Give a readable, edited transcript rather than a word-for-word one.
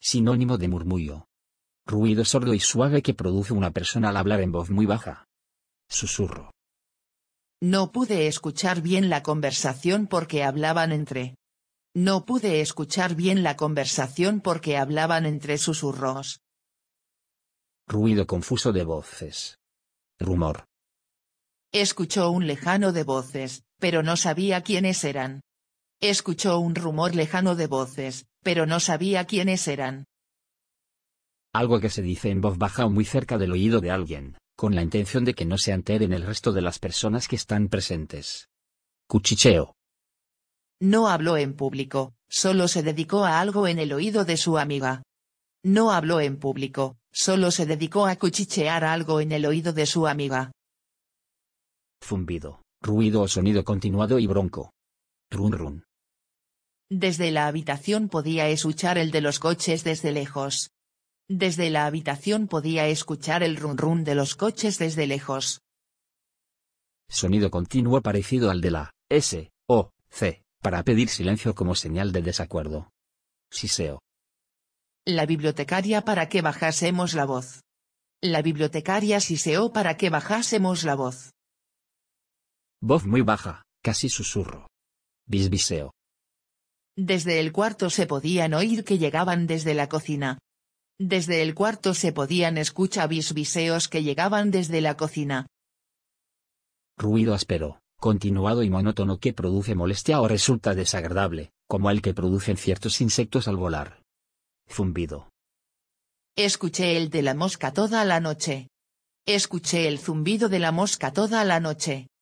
Sinónimo de murmullo. Ruido sordo y suave que produce una persona al hablar en voz muy baja. Susurro. No pude escuchar bien la conversación porque hablaban entre. No pude escuchar bien la conversación porque hablaban entre susurros. Ruido confuso de voces. Rumor. Escuchó un lejano de voces, pero no sabía quiénes eran. Escuchó un rumor lejano de voces, pero no sabía quiénes eran. Algo que se dice en voz baja o muy cerca del oído de alguien, con la intención de que no se enteren el resto de las personas que están presentes. Cuchicheo. No habló en público, solo se dedicó a algo en el oído de su amiga. No habló en público, solo se dedicó a cuchichear algo en el oído de su amiga. Zumbido, ruido o sonido continuado y bronco. Run run. Desde la habitación podía escuchar el de los coches desde lejos. Desde la habitación podía escuchar el run run de los coches desde lejos. Sonido continuo parecido al de la S, O, C, para pedir silencio como señal de desacuerdo. Siseo. La bibliotecaria para que bajásemos la voz. La bibliotecaria siseó para que bajásemos la voz. Voz muy baja, casi susurro. Bisbiseo. Desde el cuarto se podían oír que llegaban desde la cocina. Desde el cuarto se podían escuchar bisbiseos que llegaban desde la cocina. Ruido áspero, continuado y monótono que produce molestia o resulta desagradable, como el que producen ciertos insectos al volar. Zumbido. Escuché el de la mosca toda la noche. Escuché el zumbido de la mosca toda la noche.